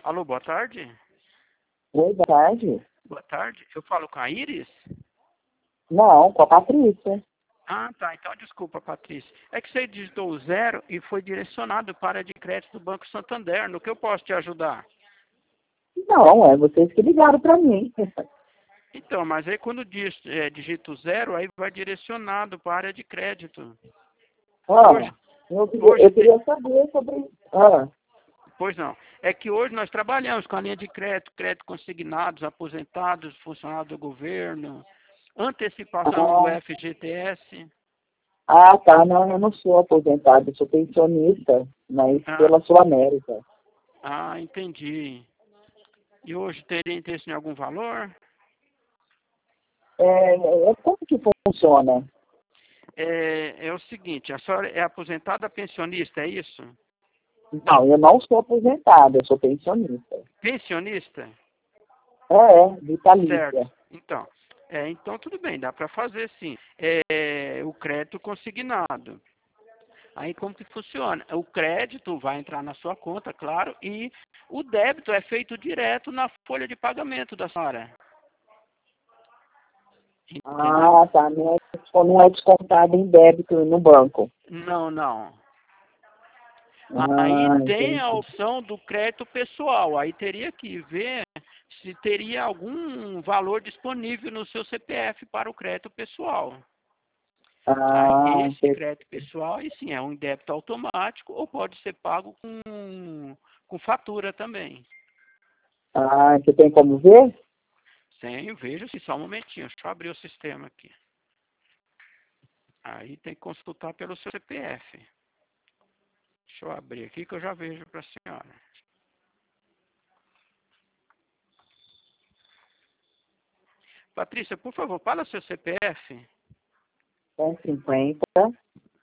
Alô, boa tarde. Oi, boa tarde. Boa tarde. Eu falo com a Iris? Não, com a Patrícia. Ah, tá. Então, desculpa, Patrícia. É que você digitou o 0 e foi direcionado para a área de crédito do Banco Santander. No que eu posso te ajudar? Não, é vocês que ligaram para mim. Então, mas aí quando digita o 0, aí vai direcionado para a área de crédito. Hoje, Ah, hoje eu queria saber sobre... Ah, pois não. É que hoje nós trabalhamos com a linha de crédito, crédito consignados, aposentados, funcionários do governo, antecipação do ah, FGTS. tá. Não, eu não sou aposentado, eu sou pensionista, mas Ah, pela Sul América. entendi. E hoje teria interesse em algum valor? Como que funciona? É o seguinte, a senhora é aposentada pensionista, é isso? Não, eu não sou aposentado, eu sou pensionista. Pensionista? Certo. Vitalícia. Então tudo bem, dá para fazer sim. O crédito consignado. Aí como que funciona? O crédito vai entrar na sua conta, claro, e o débito é feito direto na folha de pagamento da senhora. Entendeu? Ah, tá. Não é descontado em débito no banco. Não, não. Aí Ah, tem a entendi. opção do crédito pessoal. Aí teria que ver se teria algum valor disponível no seu CPF para o crédito pessoal. Aí Ah, esse crédito pessoal, aí sim, é um débito automático ou pode ser pago com fatura também. você tem como ver? Sim, veja se só um momentinho. Deixa eu abrir o sistema aqui. Aí tem que consultar pelo seu CPF. Deixa eu abrir aqui que eu já vejo para a senhora. Patrícia, por favor, fala seu CPF. 150,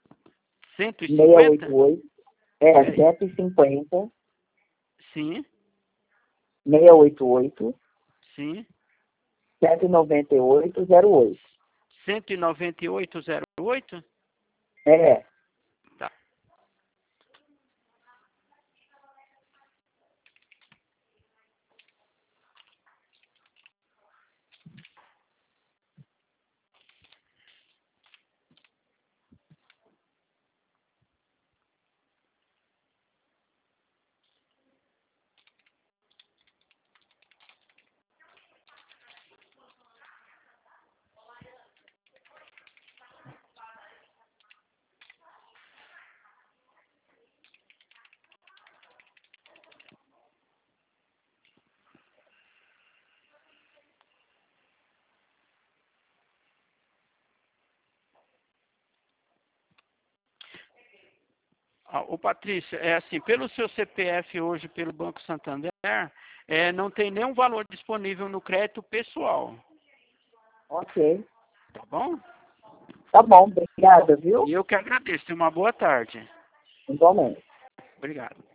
150? 688, Peraí. 150, Sim, 688, sim. 19808. 198,08? É, Tá. Ô Patrícia, é assim, pelo seu CPF hoje, pelo Banco Santander, não tem nenhum valor disponível no crédito pessoal. ok. Tá bom? Tá bom, obrigada, viu? E eu que agradeço. Tenha uma boa tarde. Igualmente. Obrigado.